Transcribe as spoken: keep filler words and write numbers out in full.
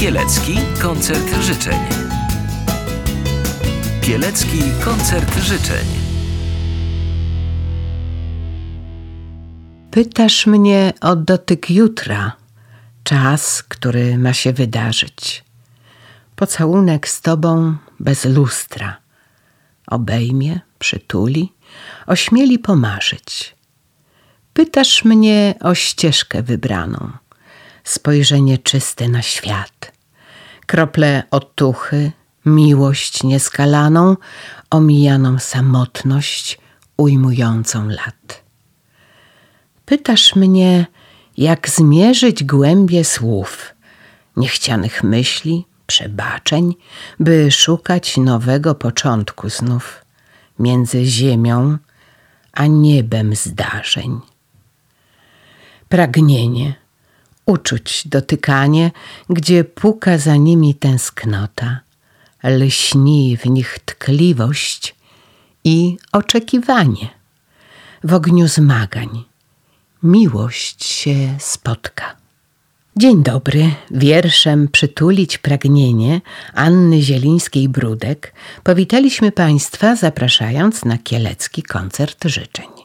Kielecki koncert życzeń. Kielecki koncert życzeń. Pytasz mnie o dotyk jutra, czas, który ma się wydarzyć. Pocałunek z tobą bez lustra. Obejmie, przytuli, ośmieli pomarzyć. Pytasz mnie o ścieżkę wybraną, spojrzenie czyste na świat, krople otuchy, miłość nieskalaną, omijaną samotność ujmującą lat. Pytasz mnie, jak zmierzyć głębie słów, niechcianych myśli, przebaczeń, by szukać nowego początku znów między ziemią a niebem zdarzeń. Pragnienie, uczuć dotykanie, gdzie puka za nimi tęsknota, lśni w nich tkliwość i oczekiwanie. W ogniu zmagań miłość się spotka. Dzień dobry, wierszem Przytulić pragnienie Anny Zielińskiej-Brudek powitaliśmy Państwa, zapraszając na Kielecki koncert życzeń.